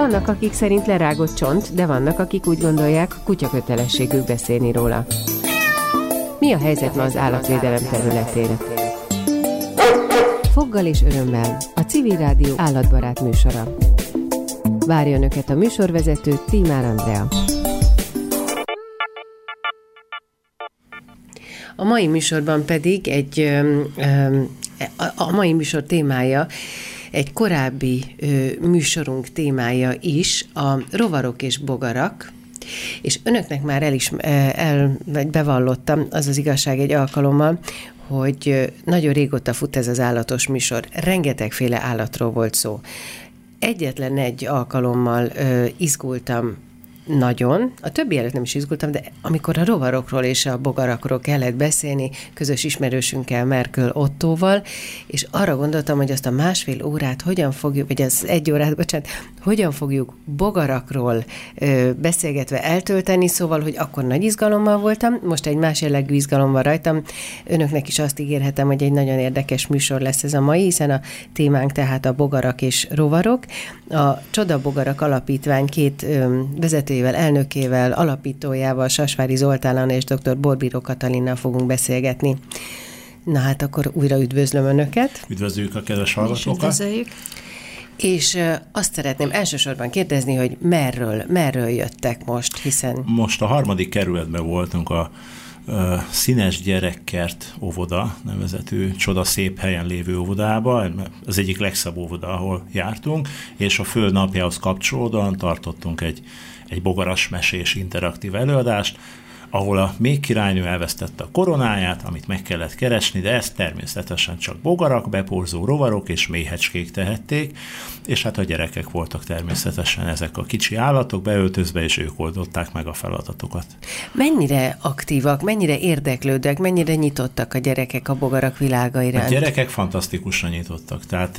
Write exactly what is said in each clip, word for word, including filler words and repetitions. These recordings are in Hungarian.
Vannak, akik szerint lerágott csont, de vannak, akik úgy gondolják, kutya kötelességük beszélni róla. Mi a helyzet ma az állatvédelem területén? Foggal és örömmel a Civil Rádió állatbarát műsora. Várja Önöket a műsorvezető Tímár Andrea. A mai műsorban pedig egy, a, a mai műsor témája egy korábbi műsorunk témája is, a rovarok és bogarak, és önöknek már el is el, vagy bevallottam, az az igazság egy alkalommal, hogy nagyon régóta fut ez az állatos műsor. Rengetegféle állatról volt szó. Egyetlen egy alkalommal ö, izgultam nagyon, a többi előtt nem is izgultam, de amikor a rovarokról és a bogarakról kellett beszélni, közös ismerősünkkel, Merkel Ottóval, és arra gondoltam, hogy azt a másfél órát hogyan fogjuk, vagy az egy órát, bocsánat, hogyan fogjuk bogarakról ö, beszélgetve eltölteni, szóval, hogy akkor nagy izgalommal voltam, most egy más jellegű izgalommal rajtam. Önöknek is azt ígérhetem, hogy egy nagyon érdekes műsor lesz ez a mai, hiszen a témánk tehát a bogarak és rovarok. A Csoda Bogarak Alapítvány két ö, vezetőjével, elnökével, alapítójával, Sasvári Zoltánnal és dr. Borbíró Katalinnal fogunk beszélgetni. Na hát akkor újra üdvözlöm Önöket. Üdvözlőjük a kedves hallgatókat. Üdvözöljük. És ö, azt szeretném elsősorban kérdezni, hogy merről, merről jöttek most, hiszen... Most a harmadik kerületben voltunk a ö, Színes Gyerekkert óvoda nevezetű csoda szép helyen lévő óvodába, az egyik legszebb óvoda, ahol jártunk, és a Föld napjához kapcsolódóan tartottunk egy, egy bogaras mesés interaktív előadást, ahol a még királynő elvesztette a koronáját, amit meg kellett keresni, de ezt természetesen csak bogarak, beporzó rovarok és méhecskék tehették, és hát a gyerekek voltak természetesen ezek a kicsi állatok beöltözve, és ők oldották meg a feladatokat. Mennyire aktívak, mennyire érdeklődnek, mennyire nyitottak a gyerekek a bogarak világa iránt? A gyerekek fantasztikusan nyitottak, tehát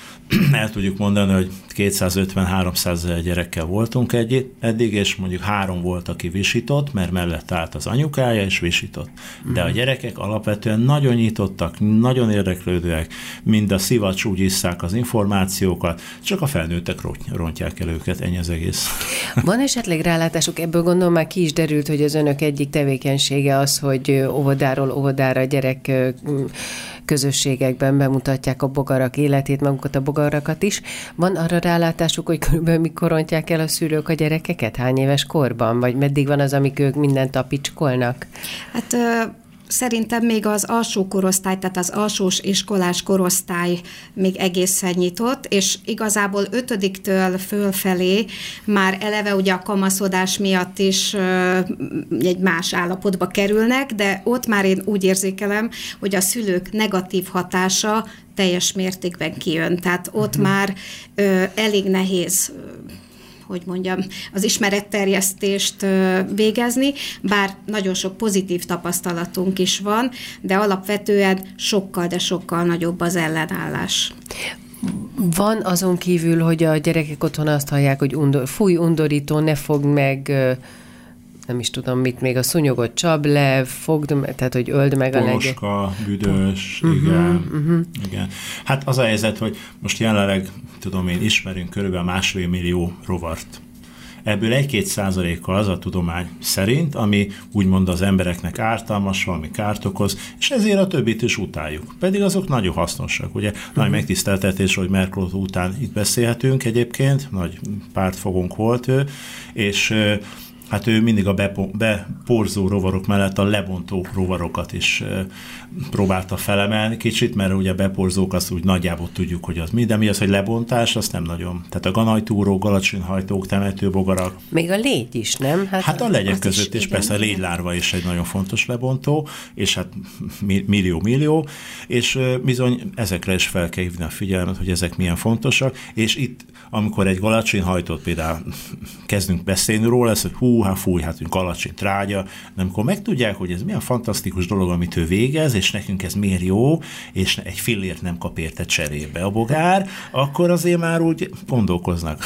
el tudjuk mondani, hogy kétszázötven-háromszáz gyerekkel voltunk egy, eddig, és mondjuk három volt, aki visított, mert mellett állt az anyukája, és visított. De a gyerekek alapvetően nagyon nyitottak, nagyon érdeklődőek, mind a szivacs úgy isszák az információkat, csak a felnőttek rontják el őket, ennyi az egész. Van esetleg rálátásuk, ebből gondolom már ki is derült, hogy az önök egyik tevékenysége az, hogy óvodáról óvodára gyerek közösségekben bemutatják a bogarak életét, magukat a bogarakat is. Van arra rálátásuk, hogy körülbelül mikor rontják el a szülők a gyerekeket? Hány éves korban? Vagy meddig van az, amíg ők mindent tapicskolnak? Hát ö- Szerintem még az alsó korosztály, tehát az alsós iskolás korosztály még egészen nyitott, és igazából ötödiktől fölfelé már eleve ugye a kamaszodás miatt is ö, egy más állapotba kerülnek, de ott már én úgy érzékelem, hogy a szülők negatív hatása teljes mértékben kijön. Tehát ott uh-huh. már ö, elég nehéz hogy mondjam, az ismeretterjesztést végezni, bár nagyon sok pozitív tapasztalatunk is van, de alapvetően sokkal, de sokkal nagyobb az ellenállás. Van azon kívül, hogy a gyerekek otthon azt hallják, hogy undor, fúj, undorító, ne fogd meg, nem is tudom mit, még a szúnyogot csapd le, fogd, tehát hogy öld meg a legyet. Poroska, büdös, uh-huh, igen, uh-huh. igen. Hát az a helyzet, hogy most jelenleg, tudom én, ismerünk körülbelül másfél millió rovart. Ebből egy-két százaléka az a tudomány szerint, ami úgymond az embereknek ártalmas, valami kárt okoz, és ezért a többit is utáljuk. Pedig azok nagyon hasznosak, ugye? Uh-huh. Nagy megtiszteltetés, hogy Merkel után itt beszélhetünk egyébként, nagy pártfogónk volt ő, és hát ő mindig a bepo- beporzó rovarok mellett a lebontó rovarokat is e, próbálta felemelni kicsit, mert ugye beporzók azt úgy nagyjából tudjuk, hogy az mi, de mi az, hogy lebontás, azt nem nagyon. Tehát a ganajtúrók, galacsonyhajtók, temetőbogarak. Még a légy is, nem? Hát, hát a legyek között is, is persze a légylárva is egy nagyon fontos lebontó, és hát millió-millió, és e, bizony ezekre is fel kell hívni a figyelmet, hogy ezek milyen fontosak, és itt, amikor egy galacsonyhajtót például kezdünk beszélni róla, ez, hogy hú, hát fúj, hát galacsony trágya, de amikor megtudják, hogy ez milyen fantasztikus dolog, amit ő végez, és nekünk ez miért jó, és egy fillért nem kap érte cserébe a bogár, akkor azért már úgy gondolkoznak.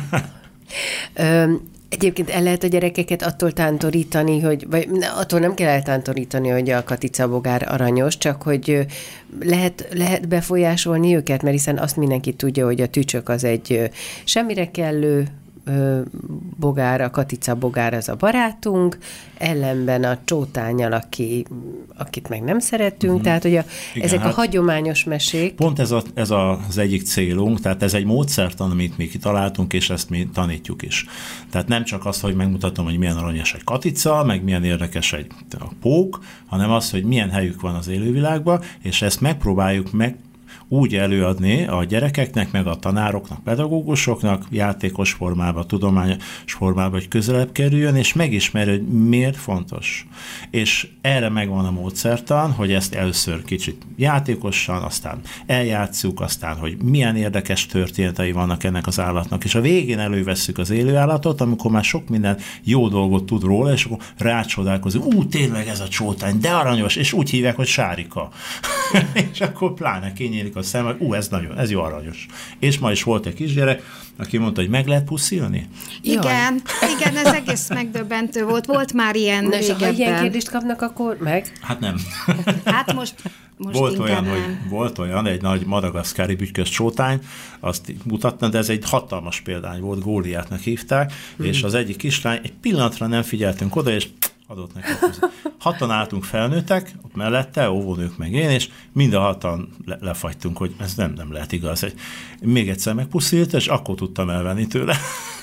Egyébként el lehet a gyerekeket attól tántorítani, hogy, vagy attól nem kell eltántorítani, hogy a katica bogár aranyos, csak hogy lehet, lehet befolyásolni őket, mert hiszen azt mindenki tudja, hogy a tücsök az egy semmire kellő bogár, a katica bogár az a barátunk, ellenben a csótánnyal, aki, akit meg nem szeretünk, uh-huh. tehát hogy a, igen, ezek hát a hagyományos mesék. Pont ez, a, ez a, az egyik célunk, tehát ez egy módszertan, amit mi kitaláltunk, és ezt mi tanítjuk is. Tehát nem csak az, hogy megmutatom, hogy milyen aranyos egy katica, meg milyen érdekes egy a pók, hanem az, hogy milyen helyük van az élővilágban, és ezt megpróbáljuk meg úgy előadni a gyerekeknek, meg a tanároknak, pedagógusoknak, játékos formában, tudományos formában, hogy közelebb kerüljön, és megismerj, hogy miért fontos. És erre megvan a módszertan, hogy ezt először kicsit játékosan, aztán eljátsszuk, aztán, hogy milyen érdekes történetei vannak ennek az állatnak, és a végén elővesszük az élő állatot, amikor már sok minden jó dolgot tud róla, és akkor rácsodálkozunk, ú, tényleg ez a csótány, de aranyos, és úgy hívják, hogy Sárika. És akkor pláne kinyílik a szem, hogy ú, ez nagyon, ez jó aranyos. És ma is volt egy kisgyerek, aki mondta, hogy meg lehet puszilni? Igen, igen, ez egész megdöbbentő volt. Volt már ilyen Na, és ha régebben. ilyen kérdést kapnak, akkor meg? Hát nem. Hát most, most volt olyan, nem. hogy volt olyan, egy nagy madagaszkári bütykös csótány, azt mutatna, de ez egy hatalmas példány volt, Góliátnak hívták, mm. és az egyik kislány, egy pillanatra nem figyeltünk oda, és adott neki. Hatan álltunk felnőttek, ott mellette, óvónők meg én, és mind a hatan le- lefagytunk, hogy ez nem, nem lehet igaz. Egy, még egyszer megpuszílt, és akkor tudtam elvenni tőle.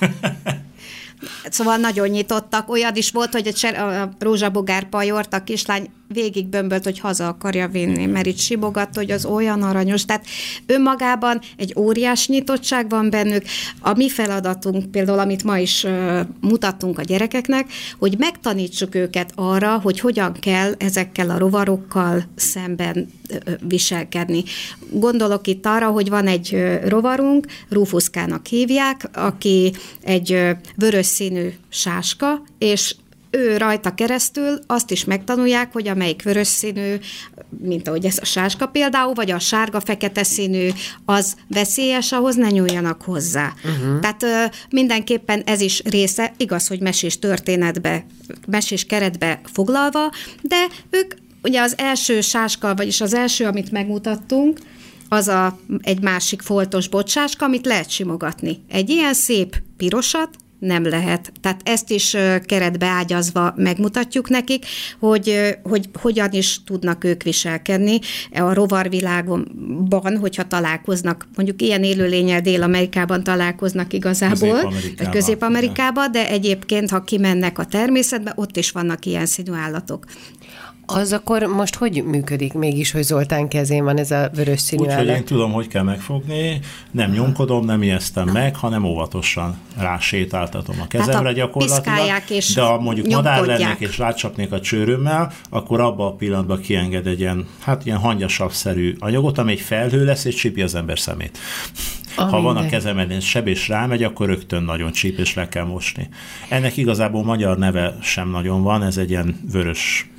Szóval nagyon nyitottak. Olyan is volt, hogy a, cser- a rózsabogár pajort a kislány végig bömbölt, hogy haza akarja vinni, mert itt sibogat, hogy az olyan aranyos. Tehát önmagában egy óriás nyitottság van bennük. A mi feladatunk például, amit ma is uh, mutattunk a gyerekeknek, hogy megtanítsuk őket arra, hogy hogyan kell ezekkel a rovarokkal szemben uh, viselkedni. Gondolok itt arra, hogy van egy uh, rovarunk, Rufuszkának hívják, aki egy uh, vörös színű sáska, és ő rajta keresztül azt is megtanulják, hogy amelyik vörös színű, mint ahogy ez a sáska például, vagy a sárga-fekete színű, az veszélyes, ahhoz ne nyúljanak hozzá. Uh-huh. Tehát ö, mindenképpen ez is része, igaz, hogy mesés történetbe, mesés keretbe foglalva, de ők ugye az első sáska, vagyis az első, amit megmutattunk, az a, egy másik foltos bocsáska, amit lehet simogatni. Egy ilyen szép pirosat nem lehet. Tehát ezt is keretbe ágyazva megmutatjuk nekik, hogy, hogy hogyan is tudnak ők viselkedni a rovarvilágban, hogyha találkoznak, mondjuk ilyen élőlénnyel Dél-Amerikában találkoznak igazából, Közép-Amerikában, Közép-Amerikában, de egyébként, ha kimennek a természetbe, ott is vannak ilyen színű állatok. Az akkor most hogy működik mégis, hogy Zoltán kezén van ez a vörös színű állat? Úgyhogy én tudom, hogy kell megfogni, nem nyomkodom, nem ijesztem meg, hanem óvatosan rásétáltatom a kezemre gyakorlatilag. És de ha mondjuk nyomkodják. madár lennék és rácsapnék a csőrömmel, akkor abban a pillanatban kienged egy ilyen, hát ilyen hangyasav-szerű anyagot, ami egy felhő lesz, és csípi az ember szemét. Ah, ha van a kezemen egy seb és rámegy, akkor rögtön nagyon csíp, és le kell mosni. Ennek igazából magyar neve sem nagyon van, ez egy ilyen vörös,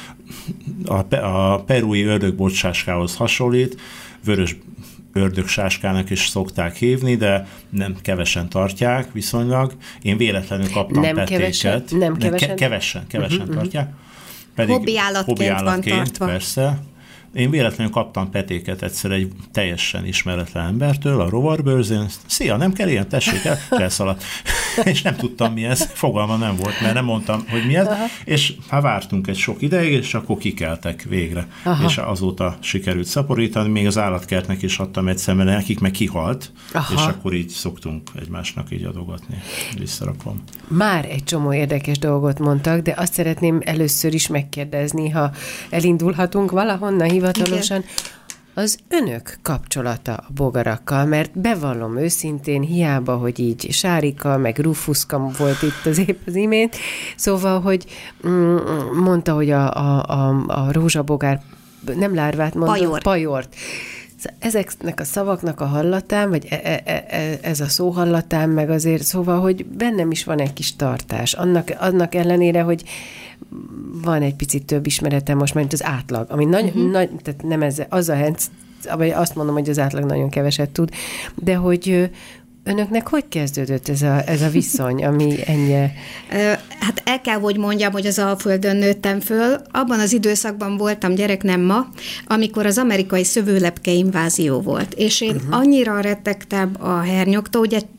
a, a perui ördögboccsáskához hasonlít, vörös ördögsáskának is szokták hívni, de nem kevesen tartják viszonylag. Én véletlenül kaptam nem petéket. Kevesen, nem kevesen? Ke- kevesen, kevesen uh-huh, tartják. Pedig hobbi állatként, hobbi állatként van tartva. Persze. Én véletlenül kaptam petéket egyszer egy teljesen ismeretlen embertől a rovarbőrzén. Szia, nem kell ilyen, tessék el, elszaladt. És nem tudtam, mi ez, fogalma nem volt, mert nem mondtam, hogy mi ez. Aha. És hát vártunk egy sok ideig, és akkor kikeltek végre. Aha. És azóta sikerült szaporítani, még az állatkertnek is adtam egy szemben, akik meg kihalt, aha, és akkor így szoktunk egymásnak így adogatni. Visszarakom. Már egy csomó érdekes dolgot mondtak, de azt szeretném először is megkérdezni, ha elindulhatunk valahonnan hivatalosan, igen, az önök kapcsolata a bogarakkal, mert bevallom őszintén, hiába, hogy így Sárika, meg Rufuszka volt itt az épp az imént, szóval, hogy mm, mondta, hogy a, a, a, a rózsabogár, nem lárvát mondta, Pajor. pajort. Ezeknek a szavaknak a hallatán, vagy e, e, e, ez a szó hallatán, meg azért, szóval, hogy bennem is van egy kis tartás. Annak, annak ellenére, hogy van egy picit több ismeretem most, mint az átlag, ami nagy, uh-huh. nagy, tehát nem ez, az a henc, vagy azt mondom, hogy az átlag nagyon keveset tud, de hogy önöknek hogy kezdődött ez a, ez a viszony, ami ennyi? Hát el kell, hogy mondjam, hogy az Alföldön nőttem föl. Abban az időszakban voltam gyerek, nem ma, amikor az amerikai szövőlepke invázió volt. És én uh-huh. annyira rettegtem a hernyoktól, ugye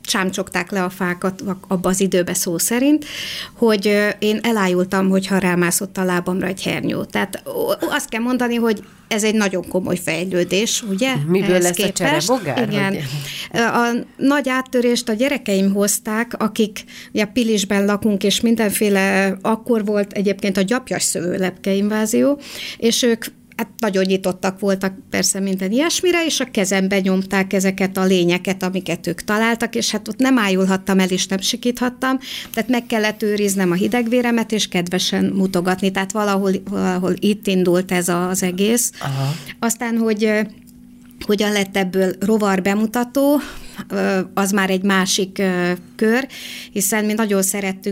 csámcsogták le a fákat abba az időbe szó szerint, hogy én elájultam, hogyha rámászott a lábamra egy hernyó. Tehát azt kell mondani, hogy ez egy nagyon komoly fejlődés, ugye? Miből lesz képest. A cserebogár? Igen. A nagy áttörést a gyerekeim hozták, akik ugye Pilisben lakunk, és mindenféle, akkor volt egyébként a gyapjas szövőlepke invázió, és ők hát nagyon nyitottak voltak persze minden ilyesmire, és a kezembe nyomták ezeket a lényeket, amiket ők találtak, és hát ott nem ájulhattam el, és nem sikíthattam, tehát meg kellett őriznem a hidegvéremet, és kedvesen mutogatni, tehát valahol, valahol itt indult ez az egész. Aha. Aztán, hogy hogyan lett ebből rovar bemutató, az már egy másik kör, hiszen mi nagyon szerettünk